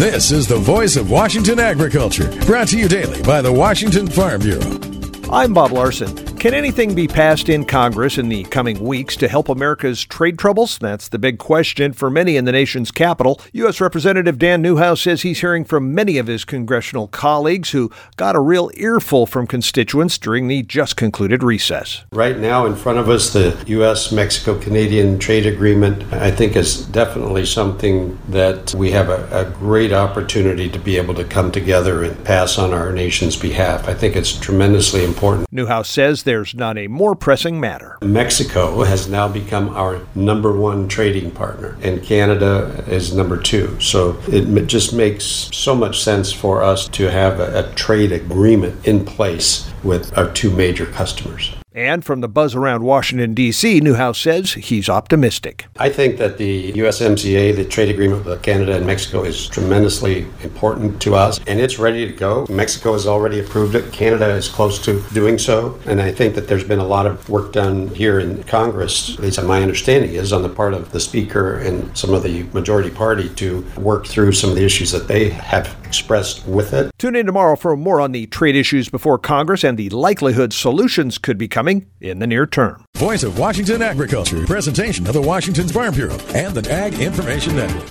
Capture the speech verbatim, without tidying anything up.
This is the voice of Washington agriculture, brought to you daily by the Washington Farm Bureau. I'm Bob Larson. Can anything be passed in Congress in the coming weeks to help America's trade troubles? That's the big question for many in the nation's capital. U S. Representative Dan Newhouse says he's hearing from many of his congressional colleagues who got a real earful from constituents during the just concluded recess. Right now in front of us, the U S Mexico Canadian trade agreement, I think, is definitely something that we have a, a great opportunity to be able to come together and pass on our nation's behalf. I think it's tremendously important. Newhouse says there's not a more pressing matter. Mexico has now become our number one trading partner, and Canada is number two. So it just makes so much sense for us to have a, a trade agreement in place with our two major customers. And from the buzz around Washington, D C, Newhouse says he's optimistic. I think that the U S M C A, the trade agreement with Canada and Mexico, is tremendously important to us, and it's ready to go. Mexico has already approved it. Canada is close to doing so, and I think that there's been a lot of work done here in Congress, at least my understanding is, on the part of the Speaker and some of the majority party to work through some of the issues that they have expressed with it. Tune in tomorrow for more on the trade issues before Congress and the likelihood solutions could be coming in the near term. Voice of Washington agriculture, presentation of the Washington Farm Bureau and the Ag Information Network.